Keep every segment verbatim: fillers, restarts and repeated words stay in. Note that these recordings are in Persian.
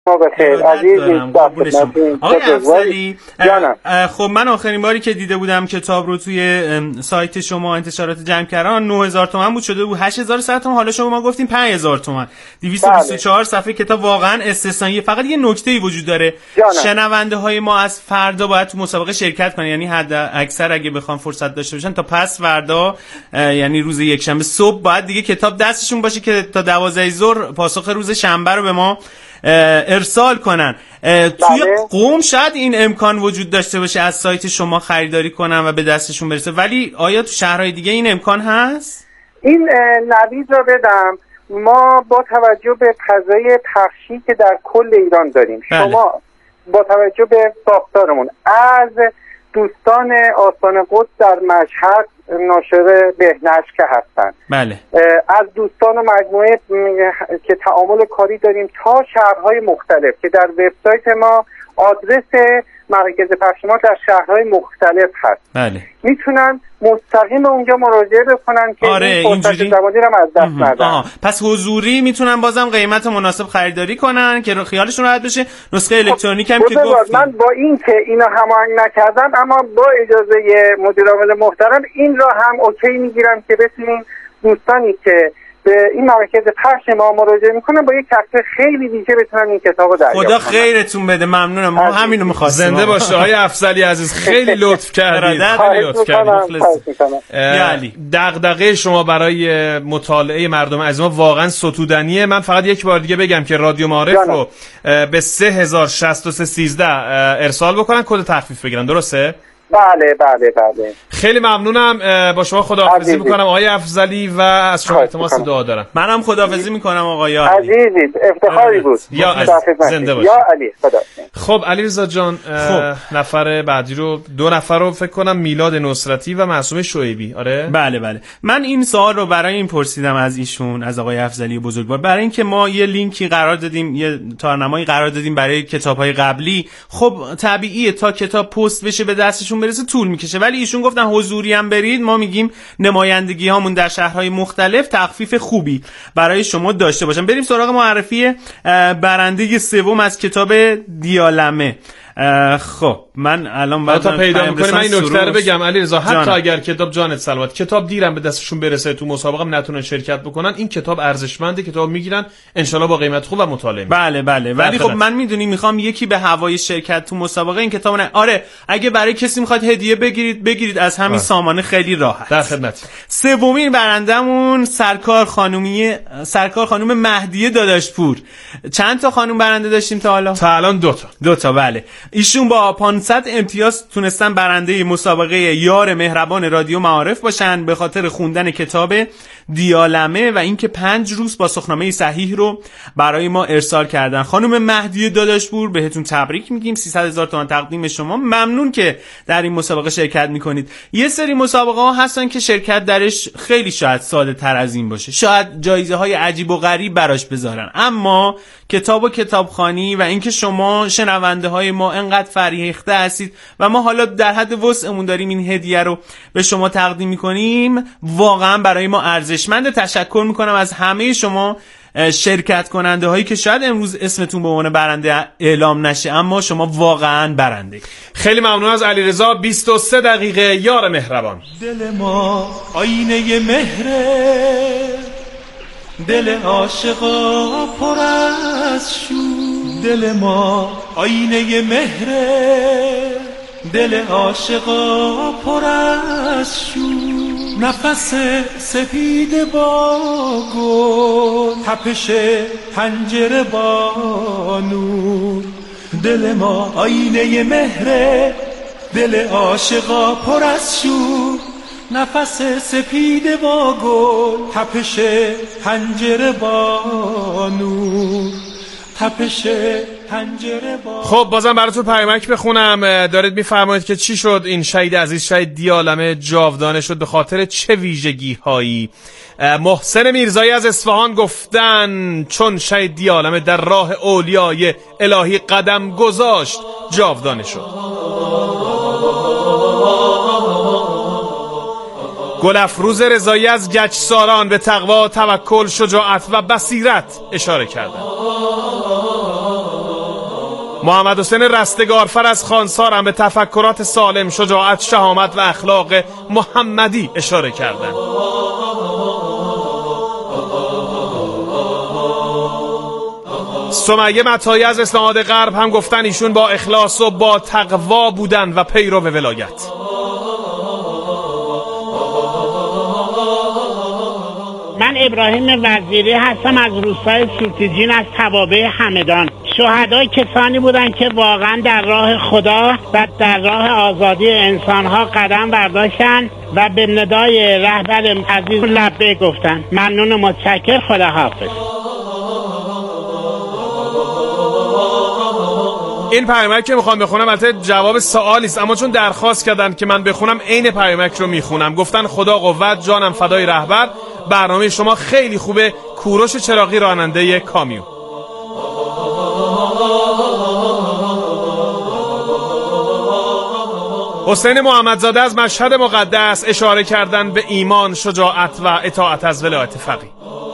ما بخیر عزیز آقای افضلی، خب من آخرین باری که دیده بودم کتاب رو توی سایت شما انتشارات جمع کردن نه هزار تومان بود، شده بود هشت هزار و صد تومان. حالا شما ما گفتیم پنج هزار تومان، دویست و بیست و چهار صفحه کتاب. واقعا استثنائیه. فقط یه نکته‌ای وجود داره، شنونده های ما از فردا باید تو مسابقه شرکت کنن، یعنی حد اکثر اگه بخوام فرصت داشته باشن تا پس فردا، یعنی روز یکشنبه صبح باید دیگه کتاب دستشون باشه که تا دوازده ظهر پاسخ روز شنبه رو به ما ارسال کنن. توی قم شاید این امکان وجود داشته باشه از سایت شما خریداری کنن و به دستشون برسه، ولی آیا تو شهرهای دیگه این امکان هست؟ این نوید را بدم، ما با توجه به فضای پخشی که در کل ایران داریم، بله. شما با توجه به ساختارمون از دوستان آستان قدس در مشهد ناشر بهنشر که هستن، بله. از دوستان و مجموعه که تعامل کاری داریم تا شهرهای مختلف که در وبسایت ما آدرس مرکز پخش ما در شهرهای مختلف هست، بله. میتونن مستقیم اونجا مراجعه بکنن که آره این فرصت زمانی رو از دست ندن. پس حضوری میتونن بازم قیمت مناسب خریداری کنن که خیالشون راحت بشه. نسخه الکترونیک هم که گفتیم، من با این که اینا هماهنگ نکردم، اما با اجازه مدیر عامل محترم این را هم اوکی میگیرم که بتونین دوستانی که به این مرکز پخش ما مراجعه میکنن با یک تخفیف خیلی ویژه بتونن این کتابو دریافت کنن. خدا خیرتون بده، ممنونم. ما همینو می‌خواستیم. زنده باشه آقای افضلی عزیز، خیلی لطف کردید. خیلی لطف کردید. یعنی دغدغه شما برای مطالعه مردم عزیز ما واقعا ستودنیه. من فقط یک بار دیگه بگم که رادیو معارف رو به سه هزار و شصت و سه سیزده ارسال بکنن، کد تخفیف بگیرن، درسته؟ بله بله بله. خیلی ممنونم. با شما خداحافظی میکنم آقای افضلی و از شما التماس دعا دارم. منم خداحافظی میکنم آقای عزیزید، افتخاری بود. یا زنده باشید. یا علی خدا. خب علیرضا جان، خب. نفر بعدی رو دو نفر رو فکر کنم میلاد نصرتی و معصومه شعیبی. آره بله بله. من این سوال رو برای این پرسیدم از ایشون، از آقای افضلی بزرگوار، برای اینکه ما یه لینکی قرار دادیم، یه تارنمایی قرار دادیم برای کتاب‌های قبلی. خب طبیعیه تا کتاب پست بشه به دستشون برسه طول میکشه، ولی ایشون گفتن حضوری هم برید، ما میگیم نمایندگی هامون در شهرهای مختلف تخفیف خوبی برای شما داشته باشن. بریم سراغ معرفی برنده سوم از کتاب دیالمه. خب من الان بعد تا پیدا می‌کنیم. من این نکته رو بگم علیرضا، حتی اگر کتاب جانت سلامت کتاب دیرم به دستشون برسه، تو مسابقه هم نتونن شرکت بکنن، این کتاب ارزشمنده، کتاب میگیرن ان شاءالله با قیمت خوب و مطالعه. بله بله. ولی خب من میدونی میخوام یکی به هوای شرکت تو مسابقه این کتاب نه. آره اگه برای کسی میخواد هدیه بگیرید بگیرید از همین سامانه، خیلی راحت. در خدمت. سومین برندمون سرکار خانومی سرکار خانم مهدیه داداشپور. چند تا خانم برنده داشتیم تا حالا؟ تا الان دو تا. دو تا بله. ایشون با پانصد امتیاز تونستن برنده مسابقه یار مهربان رادیو معارف باشن به خاطر خوندن کتاب دیالمه و اینکه پنج روز با سخننامه صحیح رو برای ما ارسال کردن. خانم مهدیه داداشپور بهتون تبریک میگیم، سیصد هزار تومان تقدیم شما. ممنون که در این مسابقه شرکت میکنید. یه سری مسابقه ها هستن که شرکت درش خیلی شاید ساده تر از این باشه، شاید جایزه های عجیب و غریب براش بذارن، اما کتاب و کتابخوانی و اینکه شما شنونده های ما انقدر فریخته هستید و ما حالا در حد وسعمون داریم این هدیه رو به شما تقدیم میکنیم، واقعا برای ما ارزشمند. تشکر میکنم از همه شما شرکت کننده هایی که شاید امروز اسمتون به عنوان برنده اعلام نشه، اما شما واقعا برنده. خیلی ممنون از علیرضا. بیست و سه دقیقه یار مهربان. دل ما آینه مهره، دل عاشقا پر از شور. دل ما آینه مهره، دل عاشقا پر از شور. نفس سپید با گل، تپش پنجره با نور. دل ما آینه مهره، دل عاشقا پر از شور. نفس سپید با گل، تپش پنجره با نور. تپش پنجره با. خب بازم براتون پیامک بخونم. دارید میفرمایید که چی شد این شهید عزیز، شهید دیالمه جاودانه شد، به خاطر چه ویژگی هایی؟ محسن میرزایی از اصفهان گفتن چون شهید دیالمه در راه اولیای الهی قدم گذاشت جاودانه شد. گل افروز رضایی از گچساران به تقوا، توکل، شجاعت و بصیرت اشاره کردند. محمد حسین رستگارفر از خانسار هم به تفکرات سالم، شجاعت، شهامت و اخلاق محمدی اشاره کردند. سمیه متایی از اسلام غرب هم گفتن ایشون با اخلاص و با تقوا بودن و پیرو ولایت. من ابراهیم وزیری هستم از روستای سوتیجین از توابع همدان. شهدای کسانی بودند که واقعا در راه خدا و در راه آزادی انسانها قدم برداشتن و به ندای رهبر عزیز لبیک گفتن. ممنون و متشکر. خدا حافظ. این پیامک که میخوام بخونم البته جواب سوالی است، اما چون درخواست کردن که من بخونم عین پیامک رو میخونم. گفتن خدا قوت، جانم فدای رهبر، برنامه شما خیلی خوبه. کوروش چراغی، راننده کامیون. حسین محمدزاده از مشهد مقدس اشاره کردن به ایمان، شجاعت و اطاعت از ولایت فقیه.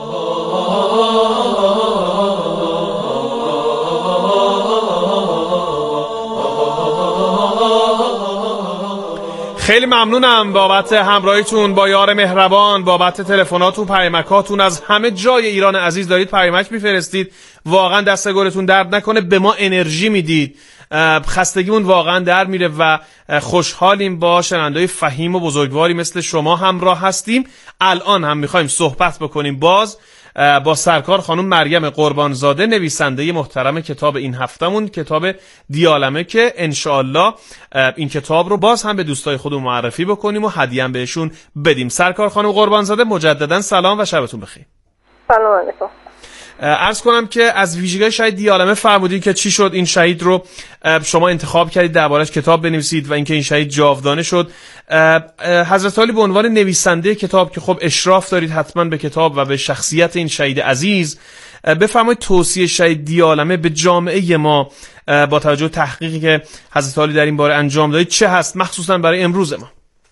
خیلی ممنونم بابت همراهیتون با یار مهربان، بابت تلفناتون، پیامکاتون. از همه جای ایران عزیز دارید پیامک میفرستید. واقعا دست گلتون درد نکنه، به ما انرژی میدید. خستگیمون واقعا در میره و خوشحالیم با شنونده‌های فهیم و بزرگواری مثل شما همراه هستیم. الان هم میخوایم صحبت بکنیم باز با سرکار خانم مریم قربانزاده، نویسنده محترم کتاب این هفتمون، کتاب دیالمه، که انشاءالله این کتاب رو باز هم به دوستای خودمون معرفی بکنیم و هدیه هم بهشون بدیم. سرکار خانم قربانزاده مجددا سلام و شبتون بخیر. سلام علیکم. عرض کنم که از ویژگی شهید دیالمه فرمودید که چی شد این شهید رو شما انتخاب کردید دربارش کتاب بنویسید و اینکه این شهید جاودانه شد. حضرت علی به عنوان نویسنده کتاب که خب اشراف دارید حتما به کتاب و به شخصیت این شهید عزیز، بفرمایید توصیه شهید دیالمه به جامعه ما با توجه تحقیقی که حضرت علی در این باره انجام دادید چه هست، مخصوصا برای امروز ما؟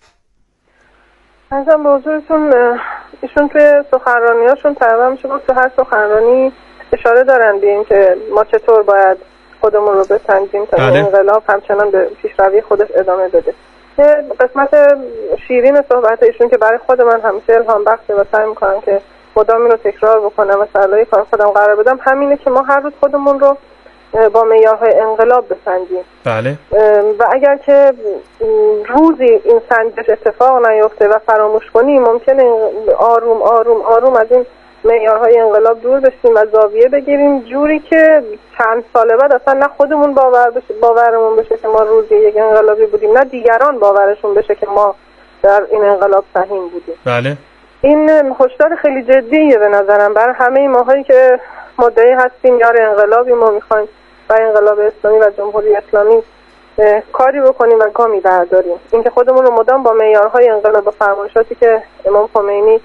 ازم به حضورتون، ایشون توی سخنرانیاشون تقریبا میشه گفت تو هر سخنرانی اشاره دارن به این که ما چطور باید خودمون رو بسنجیم تا این انقلاب همچنان به پیشروی خودش ادامه بده. یه قسمت شیرین صحبت ایشون که برای خود من همیشه الهام بخشه و سعی میکنم که مدام اینو تکرار بکنم و سرلای کار خودم قرار بدم، همینه که ما هر روز خودمون رو با معیارهای انقلاب بسنجیم. بله. و اگر که روزی این سنجش اتفاق نیفته و فراموش کنیم، ممکنه آروم آروم آروم از این معیارهای انقلاب دور بشیم و زاویه بگیریم جوری که چند سال بعد اصلا نه خودمون باور بشه باورمون بشه که ما روزی یک انقلابی بودیم، نه دیگران باورشون بشه که ما در این انقلاب سهیم بودیم. بله. این هشدار خیلی جدیه به نظرم برای همه ماهایی که مدعی هستیم یار انقلابی، ما میخوایم برای انقلاب اسلامی و جمهوری اسلامی کاری بکنیم و گامی برداریم. اینکه خودمون رو مدام با معیارهای انقلاب و فرمایشاتی که امام خمینی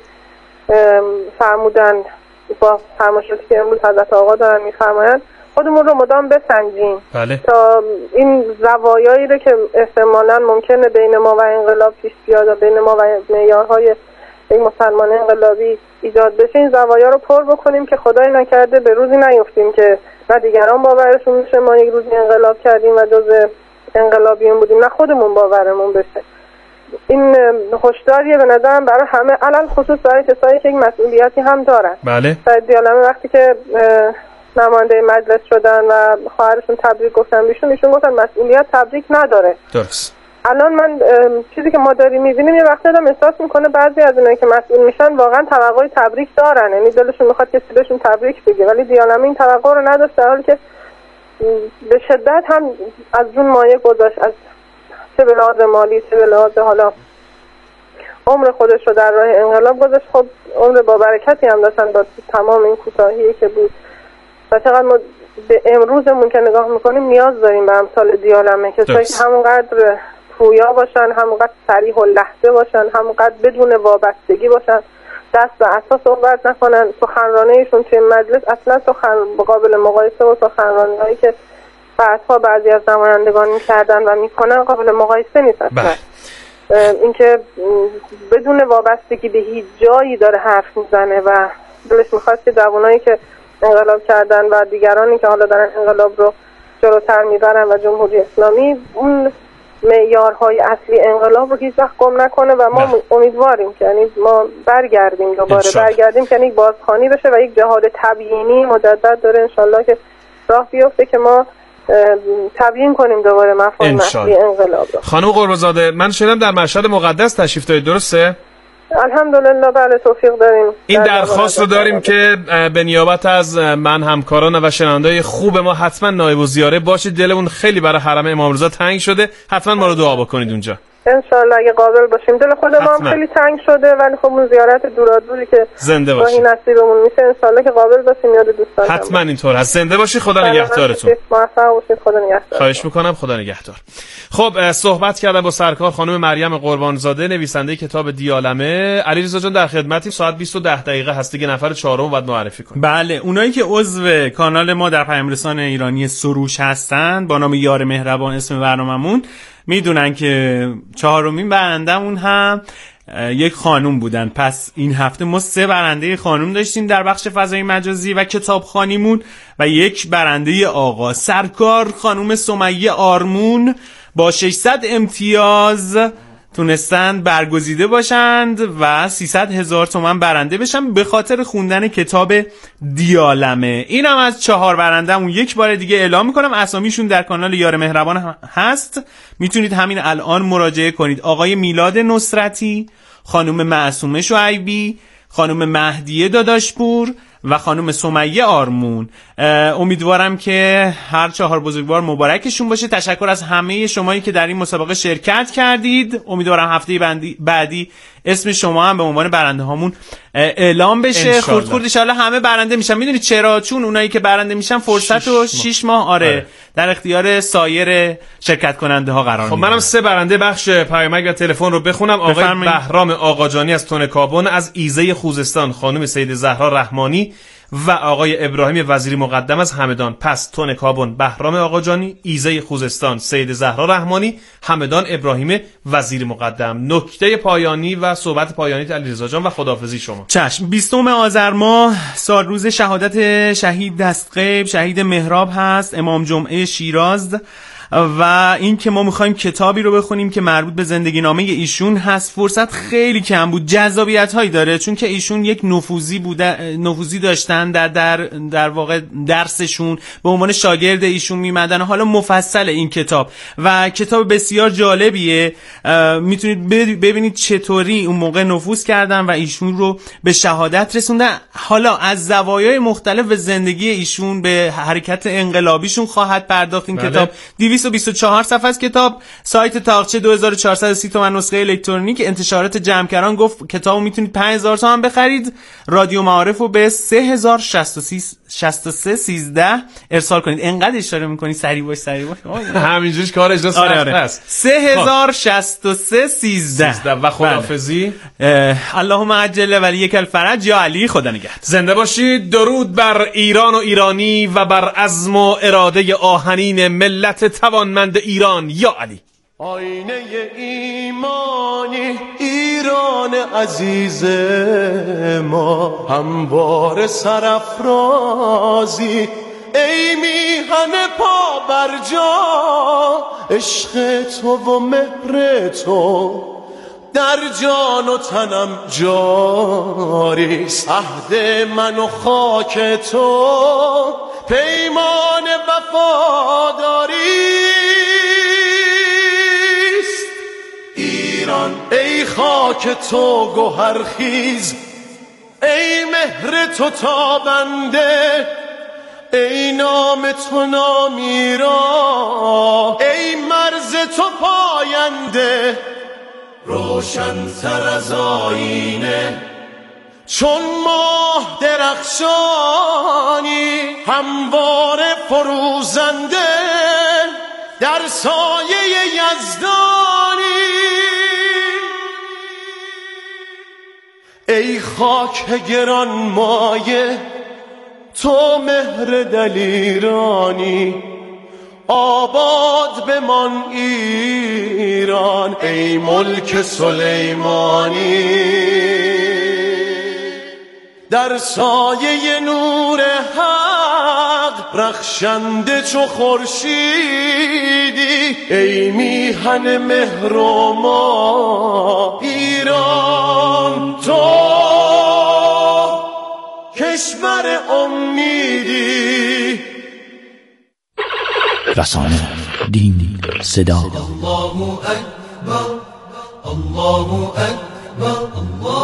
فرمودن، با فرمایشاتی که امروز حضرت آقا دارن میفرمایند، خودمون رو مدام بسنجیم. بله. تا این زوایایی رو که احتمالاً ممکنه بین ما و انقلاب پیش بیاد و بین ما و معیارهای یک مسلمان انقلابی ایجاد بشه، این زوایا رو پر بکنیم که خدای نکرده به روزی نیفتیم که نه دیگران باورشون بشه ما یک روزی انقلاب کردیم و جز انقلابیون بودیم، نه خودمون باورمون بشه. این هشداریه به نظرم برای همه، علل خصوص برای کسایی که یک مسئولیتی هم دارن. بله. شاید دیالمه وقتی که نماینده مجلس شدن و خواهرشون تبریک گفتن بیشون، ایشون گفتن مسئولیت تبریک نداره. درست. الان من چیزی که ما داریم می‌بینیم یه وقتی آدم احساس میکنه بعضی از اینایی که مسئول میشن واقعا توقع تبریک دارن، یعنی دلشون میخواد کسی بهشون تبریک بگه، ولی دیالمه این توقع رو نداشت، در حالی که به شدت هم از جون مایه گذاشت، از چه به لحاظ مالی چه به لحاظ حالا عمر خودش رو در راه انقلاب گذاشت. خب عمر با برکتی هم داشتن با تمام این کوتاهی که بود و چقدر ما به امروزمون که نگاه میکنیم نیاز داریم به امثال دیالمه، کسایی که همونقدر پویا باشن، همونقدر صریح و لحظه باشن، همونقدر بدون وابستگی باشن، دست به عصا صحبت نکنن. سخنرانیشون توی مجلس اصلا سخن قابل مقایسه با سخنرانی‌هایی که بعدها بعضی از نمایندگان می‌کردن و میکنن قابل مقایسه نیست اصلا. اینکه بدون وابستگی به هیچ جایی داره حرف میزنه و دلش میخواد که جوانایی که انقلاب کردن و دیگرانی که حالا دارن انقلاب رو جلوتر میبرن و جمهوری اسلامی اون معیارهای اصلی انقلاب رو هیچ وقت گم نکنه و ما نه. امیدواریم که یعنی ما برگردیم دوباره برگردیم که یعنی بازخوانی بشه و یک جهاد تبیینی مجدد داره انشالله که راه بیفته که ما تبیین کنیم دوباره مفاهیم اصلی انقلاب رو. خانم قربانزاده، من شنیدم در مشهد مقدس تشریف دارید، درسته؟ الحمدلله بله، توفیق داریم. این درخواست رو داریم که به نیابت از من، همکاران و شنونده‌های خوب ما حتما نایب الزیاره باشید. دلمون خیلی برای حرم امام رضا تنگ شده، حتما ما رو دعا بکنید اونجا. انشالله اگه قابل باشیم. دل خود ما هم خیلی تنگ شده ولی خب اون زیارت دورادوری که زنده باشید این نصیبمون میشه انشالله که قابل باشیم. یاد دوستان حتما اینطور هست. زنده باشید، خدا نگهدارتون. موفق باشید، خدا نگهدار. خواهش میکنم، خدا نگهدار. خب صحبت کردم با سرکار خانم مریم قربانزاده، نویسنده کتاب دیالمه. علیرضا جان در خدمتیم. ساعت بیست و ده دقیقه هست دیگه، نفر چهارم بعد معرفی کنیم. بله، اونایی که عضو کانال ما در پیام‌رسان ایرانی سروش هستن با نام یار مهربان اسم برنامه‌مون میدونن که چهارمین برندمون هم یک خانوم بودن. پس این هفته ما سه برنده خانوم داشتیم در بخش فضای مجازی و کتابخوانیمون و یک برنده آقا. سرکار خانوم سمیه آرمون با ششصد امتیاز تونستند برگزیده باشند و سیصد هزار تومان برنده بشن به خاطر خوندن کتاب دیالمه. اینم از چهار برنده‌مون. یک بار دیگه اعلام میکنم اسامیشون در کانال یار مهربان هست، میتونید همین الان مراجعه کنید. آقای میلاد نصرتی، خانم معصومه شعیبی، خانم مهدیه داداشپور و خانم سمیه آرمون. امیدوارم که هر چهار بزرگوار مبارکشون باشه. تشکر از همه شمایی که در این مسابقه شرکت کردید. امیدوارم هفته بعدی اسم شما هم به عنوان برنده هامون اعلام بشه. خورد خورد ان شاء الله همه برنده میشن. میدونید چرا؟ چون اونایی که برنده میشن فرصت و شش ماه آره, آره در اختیار سایر شرکت کننده ها قرار میگیره. خب منم سه برنده بخش پیامک و تلفن رو بخونم. آقای بهرام آقاجانی از تون کابون، از ایزه خوزستان خانم سید زهرا رحمانی و آقای ابراهیم وزیری مقدم از همدان. پس تون کابون بهرام آقاجانی، ایزه خوزستان سید زهرا رحمانی، همدان ابراهیم وزیری مقدم. نکته پایانی و صحبت پایانی علیرضا جان و خداحافظی شما. چشم. بیستم آذر ماه سال روز شهادت شهید دستغیب شهید مهراب هست، امام جمعه شیراز. و این که ما میخوایم کتابی رو بخونیم که مربوط به زندگی نامه ایشون هست. فرصت خیلی کم بود، جذابیت هایی داره چون که ایشون یک نفوذی بوده، نفوذی داشتن در در در واقع درسشون، به عنوان شاگرد ایشون میمدن. حالا مفصل این کتاب و کتاب بسیار جالبیه. میتونید ببینید چطوری اون موقع نفوذ کردن و ایشون رو به شهادت رسوندن. حالا از زوایای مختلف زندگی ایشون به حرکت انقلابیشون خواهد پرداخت این بله. کتاب دویست و بیست و چهار صفحه از کتاب. سایت تاقچه دو هزار و چهارصد و سی تومن نسخه الکترونیک. انتشارات جمع‌کران گفت کتابو میتونید پنج هزار تومن بخرید. رادیو معارف رو به سه هزار و شصت و سه سیزده ارسال کنید. انقدر اشاره میکنی سریع باش سریع باش همینجوریش کار اجرا سخت است. سه هزار و شصت و سه سیزده و خداحافظی. اللهم عجل ولیک الفرج. یا علی، خدا نگهدار. زنده باشید. درود بر ایران و ایرانی و بر عزم و اراده آهنین ملت توانمند ایران. یا علی. آینه ایمانی ایران عزیز ما، هموار سرافرازی ای میهن پا بر جا، عشق تو و مهر تو در جان و تنم جاری، عهد من و خاک تو پیمان وفاداری. ایران ای خاک تو گوهرخیز، ای مهر تو تابنده، ای نام تو نامیرا، ای مرز تو پاینده، روشن تر از آینه چون ماه درخشانی، همواره فروزنده در سایه یزدانی. ای خاک گران مایه تو مهر دلیرانی، آباد بمان ایران ای ملک سلیمانی. در سایه نور حق رخشنده چو خورشیدی، ای میهن مهر و ما ایران، تو کشور امیدی. رسانه، دین، صدا. الله اکبر، الله اکبر، الله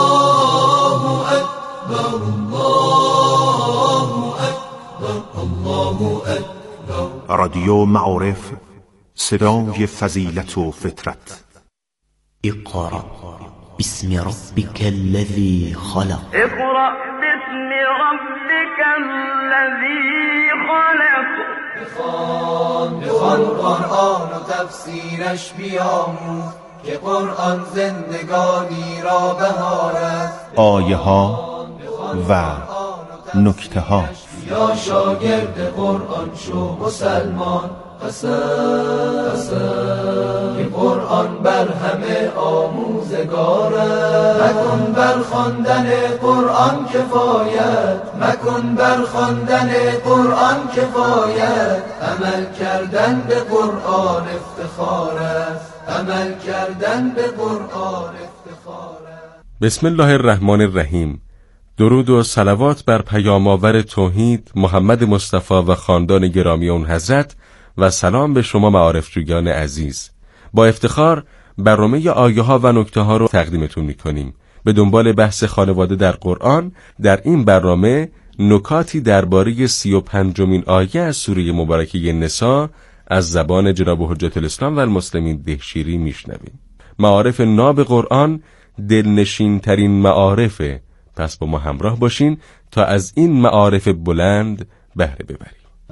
اکبر، الله اکبر، الله اکبر. رادیو معارف، صدای فضیلت و فطرت. اقرأ باسم ربک الذی خلق. اقرأ باسم ربک الذی خلق. بخوان بخوان قرآن و تفسیرش بیاموز، که قرآن زندگانی را بهار است. آیه ها و نکته ها. یا شاگرد قرآن شو مسلمان، قسم قسم که قرآن بر همه آموزگار است. مکن بر خواندن قرآن کفایت، مکن بر خواندن قرآن کفایت. عمل کردن به قرآن افتخار است، عمل کردن به قرآن افتخار است. بسم الله الرحمن الرحیم. درود و صلوات بر پیام آور توحید محمد مصطفی و خاندان گرامی اون حضرت، و سلام به شما معارف جویان عزیز. با افتخار برنامه آیه ها و نکته ها رو تقدیمتون میکنیم. به دنبال بحث خانواده در قرآن، در این برنامه نکاتی درباره سی و پنجمین آیه از سوره مبارکه نساء از زبان جناب حجت الاسلام و المسلمین دهشیری میشنویم. معارف ناب قرآن دلنشین ترین معارفه، پس با ما همراه باشین تا از این معارف بلند بهره ببریم.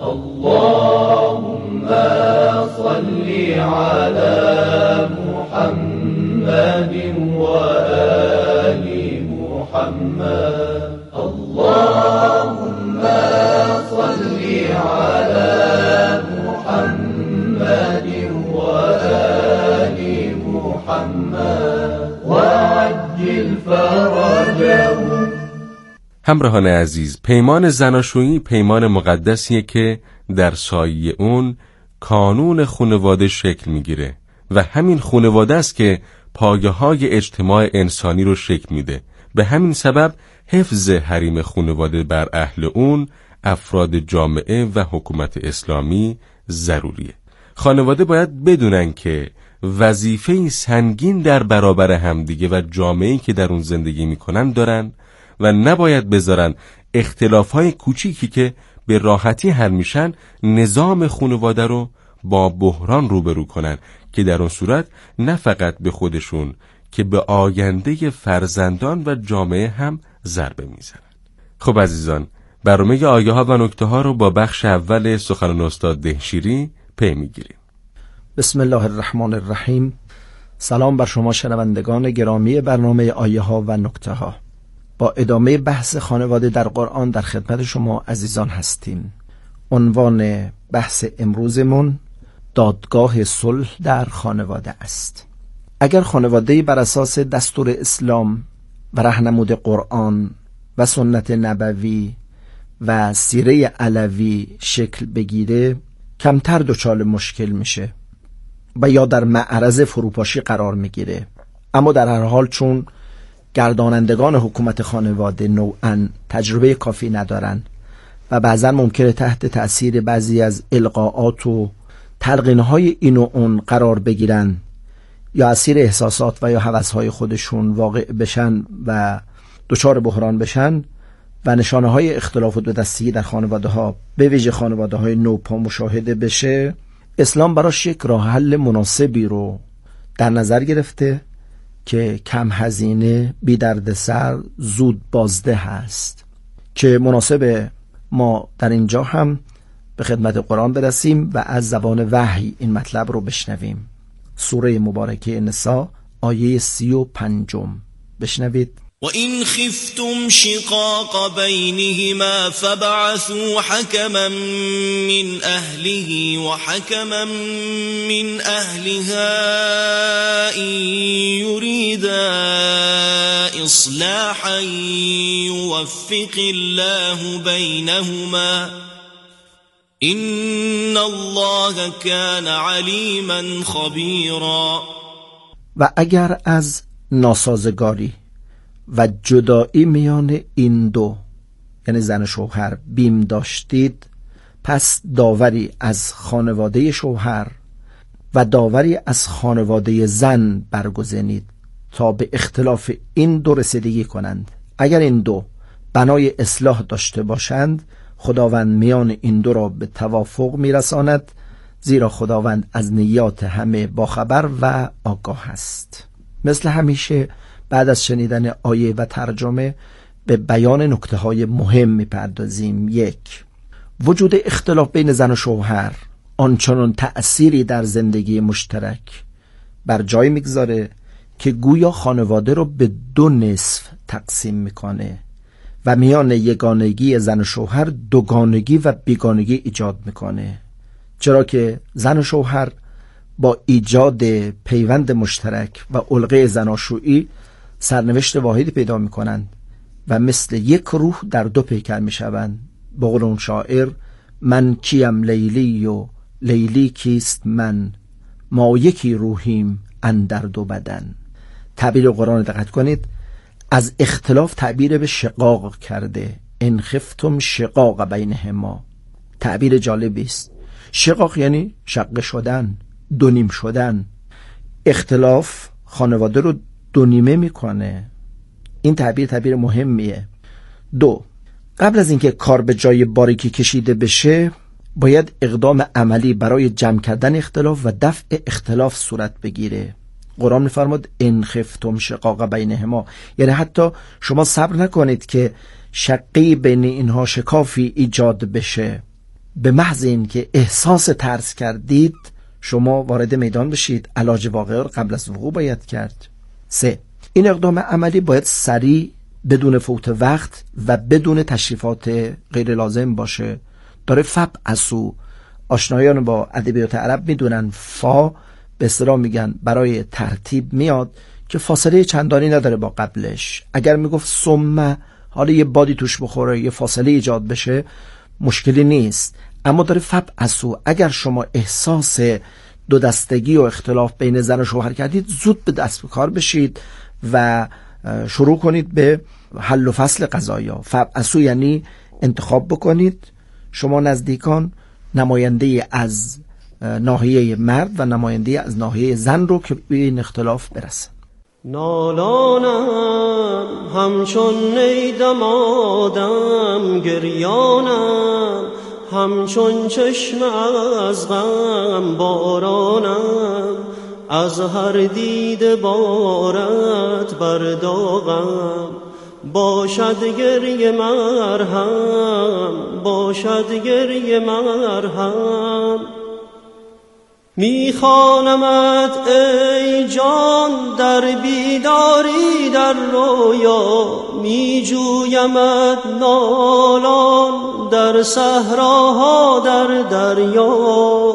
اللهم صل على محمد و آل محمد. اللهم صل على محمد و آل محمد و عجل فرجهم. همراهان عزیز، پیمان زناشویی پیمان مقدسیه که در سایه اون کانون خانواده شکل میگیره و همین خانواده است که پایه های اجتماع انسانی رو شکل میده. به همین سبب حفظ حریم خانواده بر اهل اون، افراد جامعه و حکومت اسلامی ضروریه. خانواده باید بدونن که وظیفه سنگین در برابر همدیگه و جامعه‌ای که در اون زندگی میکنن دارن و نباید بذارن اختلاف‌های کوچیکی که به راحتی حل میشن نظام خانواده رو با بحران روبرو کنن که در اون صورت نه فقط به خودشون که به آینده فرزندان و جامعه هم ضربه میزنن. خب عزیزان، برنامه آیه ها و نکته ها رو با بخش اول سخنان استاد دهشیری پی میگیریم. بسم الله الرحمن الرحیم. سلام بر شما شنوندگان گرامی برنامه آیه ها و نکته ها. با ادامه بحث خانواده در قرآن در خدمت شما عزیزان هستیم. عنوان بحث امروزمون دادگاه صلح در خانواده است. اگر خانواده‌ای بر اساس دستور اسلام و راهنمود قرآن و سنت نبوی و سیره علوی شکل بگیره، کمتر دچار مشکل میشه و یا در معرض فروپاشی قرار میگیره. اما در هر حال چون گردانندگان حکومت خانواده نوعاً تجربه کافی ندارن و بعضا ممکنه تحت تأثیر بعضی از القاءات و تلقین‌های این و اون قرار بگیرن یا اسیر احساسات و یا هوس‌های خودشون واقع بشن و دچار بحران بشن و نشانه‌های اختلاف و دو دستگی در خانواده‌ها به ویژه خانواده‌های نوپا مشاهده بشه، اسلام براش یک راه حل مناسبی رو در نظر گرفته که کم هزینه، بی دردسر، زود بازده هست که مناسب ما در اینجا هم به خدمت قرآن برسیم و از زبان وحی این مطلب رو بشنویم. سوره مبارکه نساء آیه سی و پنجم بشنوید. وَإِنْ خِفْتُمْ شِقَاقَ بَيْنِهِمَا فَابْعَثُوا حَكَمًا مِّنْ أَهْلِهِ وَحَكَمًا مِّنْ أَهْلِهَا إِنْ يُرِيدَا إِصْلَاحًا يُوَفِّقِ اللَّهُ بَيْنَهُمَا این الله کان علیما خبیرا. و اگر از ناسازگاری و جدایی میان این دو، یعنی زن و شوهر، بیم داشتید، پس داوری از خانواده شوهر و داوری از خانواده زن برگزینید تا به اختلاف این دو رسیدگی کنند. اگر این دو بنای اصلاح داشته باشند، خداوند میان این دو را به توافق میرساند، زیرا خداوند از نیات همه باخبر و آگاه است. مثل همیشه بعد از شنیدن آیه و ترجمه به بیان نکته های مهم میپردازیم. یک، وجود اختلاف بین زن و شوهر آنچنان تأثیری در زندگی مشترک بر جای میگذاره که گویا خانواده رو به دو نصف تقسیم میکنه و میان یگانگی زن و شوهر دوگانگی و بیگانگی ایجاد میکنه، چرا که زن و شوهر با ایجاد پیوند مشترک و علقه زناشویی سرنوشت واحدی پیدا میکنند و مثل یک روح در دو پیکر میشوند. به قول اون شاعر، من کیم لیلی و لیلی کیست من، ما یکی روحیم اندر دو بدن. تعبیر قرآن دقت کنید، از اختلاف تعبیر به شقاق کرده، ان خفتم شقاق بینهما. تعبیر جالبی است. شقاق یعنی شقه شدن، دونیم شدن. اختلاف خانواده رو دونیمه میکنه. این تعبیر تعبیر مهمیه. دو، قبل از اینکه کار به جای باریکی کشیده بشه، باید اقدام عملی برای جمع کردن اختلاف و دفع اختلاف صورت بگیره. قرآن می‌فرماد ان خفتم شقاق بینهما، یعنی حتی شما صبر نکنید که شقی بین اینها، شکافی ایجاد بشه. به محض این که احساس ترس کردید، شما وارد میدان بشید. علاج واقع رو قبل از وقوع باید کرد. سه، این اقدام عملی باید سریع، بدون فوت وقت و بدون تشریفات غیر لازم باشه. داره فب اسو، آشنایان با ادبیات عرب میدونن فا به اصطلاح میگن برای ترتیب میاد که فاصله چندانی نداره با قبلش. اگر میگفت ثم، حالا یه بادی توش بخوره، یه فاصله ایجاد بشه، مشکلی نیست. اما داره فب اسو، اگر شما احساس دو دستگی و اختلاف بین زن و شوهر کردید، زود به دست به کار بشید و شروع کنید به حل و فصل قضایا. فب اسو یعنی انتخاب بکنید شما نزدیکان نماینده از ناحیه مرد و نماینده از ناحیه زن رو که به این اختلاف برسن. نالانم همچون نیدم آدم، گریانم همچون چشم از غم بارانم، از هر دید بارت بر داغم، باشد گریه مرهم، باشد گریه مرهم. میخوانمت ای جان در بیداری در رویا، میجویمت نالان در صحراها در دریا.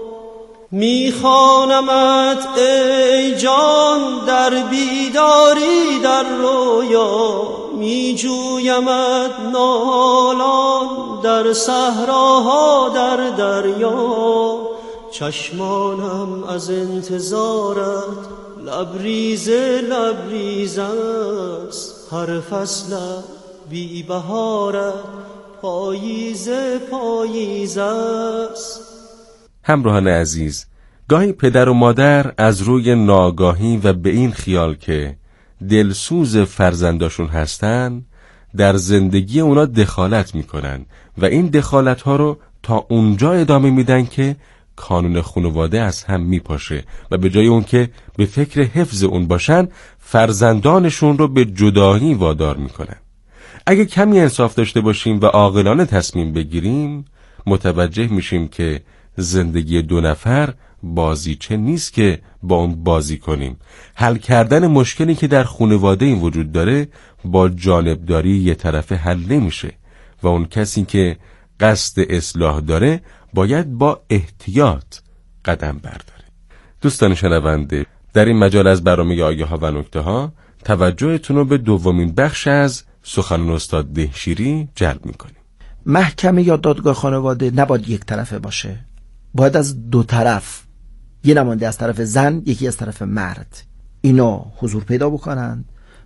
میخوانمت ای جان در بیداری در رویا، میجویمت نالان در صحراها در دریا. چشمانم از انتظارت لبریز لبریز است، هر فصل بی بهارت پاییز پاییز است. همراهان عزیز، گاهی پدر و مادر از روی ناگاهی و به این خیال که دلسوز فرزنداشون هستن، در زندگی اونا دخالت میکنن و این دخالت ها رو تا اونجا ادامه میدن که کانون خانواده از هم میپاشه و به جای اون که به فکر حفظ اون باشن، فرزندانشون رو به جدایی وادار میکنن. اگه کمی انصاف داشته باشیم و عاقلانه تصمیم بگیریم، متوجه میشیم که زندگی دو نفر بازیچه نیست که با اون بازی کنیم. حل کردن مشکلی که در خانواده این وجود داره با جانبداری یه طرفه حل نمیشه و اون کسی که قصد اصلاح داره باید با احتیاط قدم برداره. دوستان شنونده، در این مجال از برنامه آیه ها و نکته ها توجهتون رو به دومین بخش از سخنان استاد دهشیری جلب میکنیم. محکمه یا دادگاه خانواده نباید یک طرفه باشه، باید از دو طرف، یه نماینده از طرف زن، یکی از طرف مرد، اینا حضور پیدا بکنند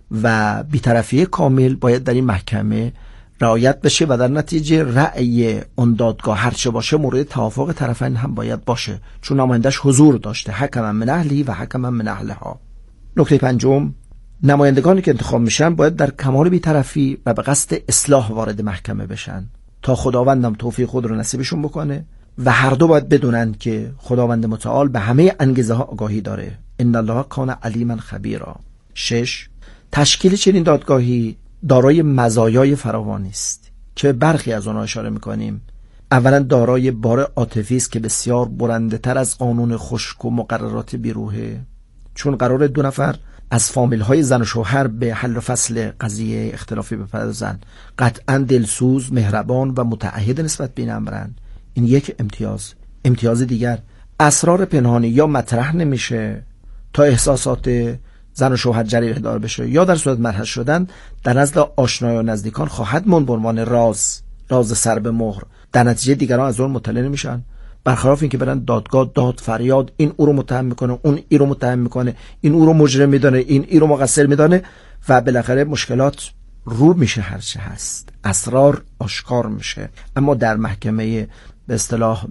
و بی‌طرفی کامل باید در این محکمه رعایت بشه و در نتیجه رأی اون دادگاه هرچه باشه مورد توافق طرفین هم باید باشه، چون نمایندش حضور داشته، حکم من اهلی و حکم من اهلها. نکته پنجم، نمایندگانی که انتخاب میشن باید در کمال بی‌طرفی و به قصد اصلاح وارد محکمه بشن تا خداوندم توفیق خود رو نصیبشون بکنه و هر دو باید بدونن که خداوند متعال به همه انگیزه ها آگاهی داره. ان الله کان علیما خبیرا. شش، تشکیل چنین دادگاهی دارای مزایای فراوانی است که برخی از آنها اشاره میکنیم. اولا دارای بار عاطفی است که بسیار برنده تر از قانون خشک و مقررات بیروحه، چون قرار دو نفر از فامیل های زن و شوهر به حل و فصل قضیه اختلافی بپردازن، قطعا دلسوز، مهربان و متعهد نسبت به این امرن. این یک امتیاز. امتیاز دیگر، اسرار پنهانی یا مطرح نمیشه تا احساسات زن و شوهر جریحه دار بشه، یا در صورت مطرح شدن در نزد آشنایان و نزدیکان خواهد موند به عنوان راز، راز سر به مهر. در نتیجه دیگران از اون مطلع نمیشن، برخلاف اینکه برن دادگاه داد فریاد، این او رو متهم میکنه، اون این رو متهم میکنه، این او رو مجرم میدانه، این این رو مقصر میدانه و بالاخره مشکلات رو میشه، هرچه هست اسرار آشکار میشه. اما در محکمه به اصطلاح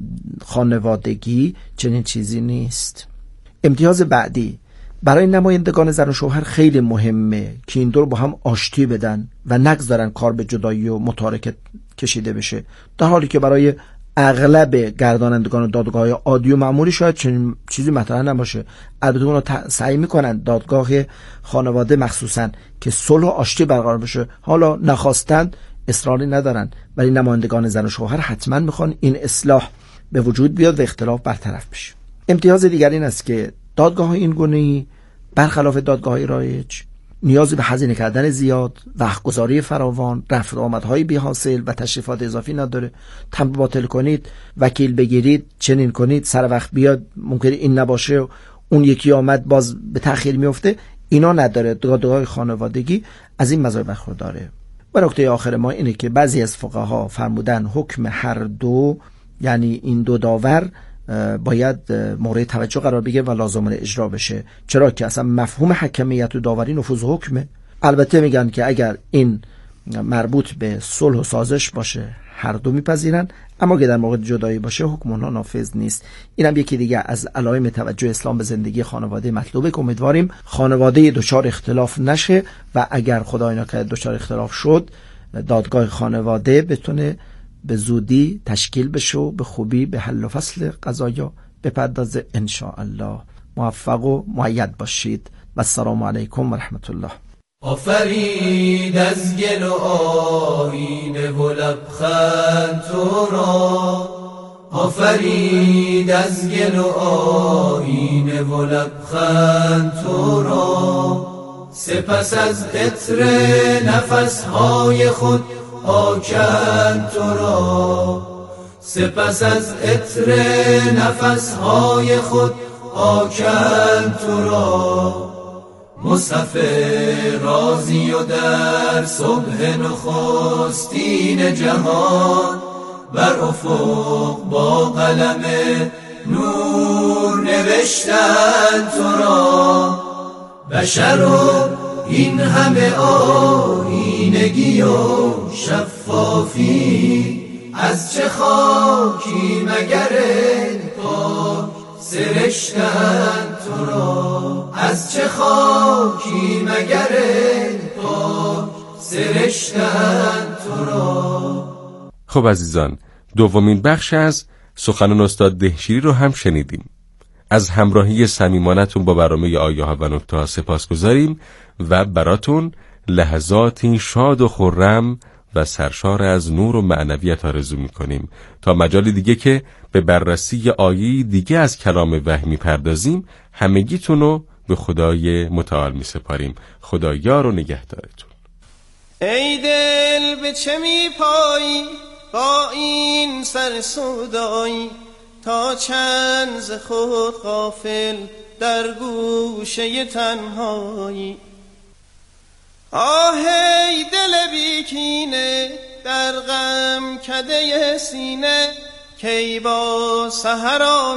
خانوادگی چنین چیزی نیست. امتیاز بعدی، برای نمایندگان زن و شوهر خیلی مهمه که این دو با هم آشتی بدن و نگذارن کار به جدایی و متارکت کشیده بشه، در حالی که برای اغلب گردانندگان دادگاه عادی و معمولی شاید چنین چیزی مطرح نباشه. البته اونها سعی میکنن دادگاه خانواده مخصوصا که صلح و آشتی برقرار بشه، حالا نخواستند اصراری ندارن، ولی نمایندگان زن و شوهر حتما میخوان این اصلاح به وجود بیاد و اختلاف برطرف بشه. امتیاز دیگر این است که دادگاه این گونه‌ای برخلاف دادگاه رایج نیازی به هزینه کردن زیاد، وقت‌گذاری فراوان، رفت آمدهای بی حاصل و تشریفات اضافی نداره. تمر باطل کنید، وکیل بگیرید، چنین کنید، سر وقت بیاد، ممکنه این نباشه و اون یکی آمد باز به تأخیر میفته، اینا نداره. دادگاه خانوادگی از این مزایا برخورداره. و نکته آخر ما اینه که بعضی از فقها فرمودن حکم هر دو، یعنی این دو داور، باید مورد توجه قرار بگیره و لازمانه اجرا بشه، چرا که اصلا مفهوم حکمیت و داوری نفوذ حکمه. البته میگن که اگر این مربوط به صلح و سازش باشه هر دو میپذیرن، اما اگر در موقع جدایی باشه حکم اونها نافذ نیست. اینم یکی دیگه از علائم توجه اسلام به زندگی خانواده مطلوبه که امیدواریم خانواده دچار اختلاف نشه و اگر خدای نکرده دچار اختلاف شد دادگاه خانواده بتونه به زودی تشکیل بشه و به خوبی به حل و فصل قضایا بپردازه. ان شاء الله موفق و مؤید باشید و السلام علیکم و رحمت الله. آفرید از گل و آینه و لبخند تو را، آفرید از گل و آینه و لبخند تو را، سپس از عطر نفسهای خود آکند تو را، سپس از عطر نفسهای خود آکند تو را. مصحف رازی و در صبح نخستین جهان، بر افق با قلم نور نوشتند تو را. بشر و این همه آیینگی و شفافی، از چه خاکی مگر پاک سرشتند تو را، از چه خاکی مگر پاک سرشتند تو را. خب عزیزان، دومین بخش از سخنان استاد دهشیری رو هم شنیدیم. از همراهی صمیمانتون با برنامه آیه ها و نکته ها سپاسگزاریم و براتون لحظاتی شاد و خرم و سرشار از نور و معنویت آرزو میکنیم تا مجال دیگه که به بررسی آیه دیگه از کلام وحی میپردازیم. همگیتون رو به خدای متعال میسپاریم. خدا یار و نگهدارتون. ای دل به چه میپایی با این سر سودایی، تا چند ز خود غافل در گوشه تنهایی. آه ای دل بیکینه در غم کده سینه کی با سحر